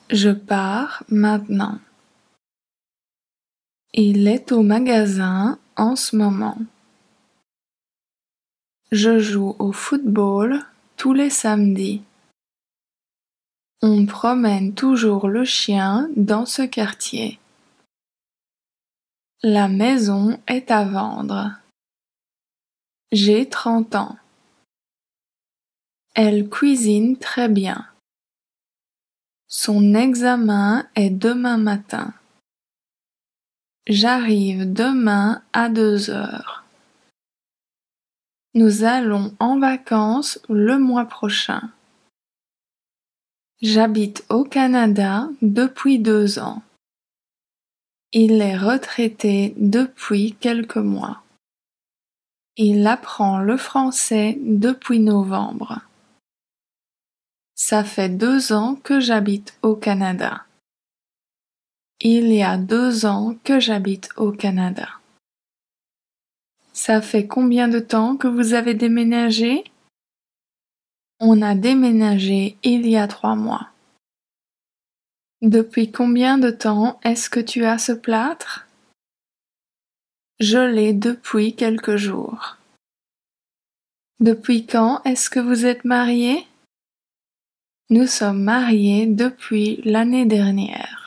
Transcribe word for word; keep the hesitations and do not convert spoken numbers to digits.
Je pars maintenant. Il est au magasin en ce moment. Je joue au football tous les samedis. On promène toujours le chien dans ce quartier. La maison est à vendre. J'ai trente ans. Elle cuisine très bien. Son examen est demain matin. J'arrive demain à deux heures. Nous allons en vacances le mois prochain. J'habite au Canada depuis deux ans. Il est retraité depuis quelques mois. Il apprend le français depuis novembre. Ça fait deux ans que j'habite au Canada. Il y a deux ans que j'habite au Canada. Ça fait combien de temps que vous avez déménagé? On a déménagé il y a trois mois. Depuis combien de temps est-ce que tu as ce plâtre? Je l'ai depuis quelques jours. Depuis quand est-ce que vous êtes mariés? Nous sommes mariés depuis l'année dernière.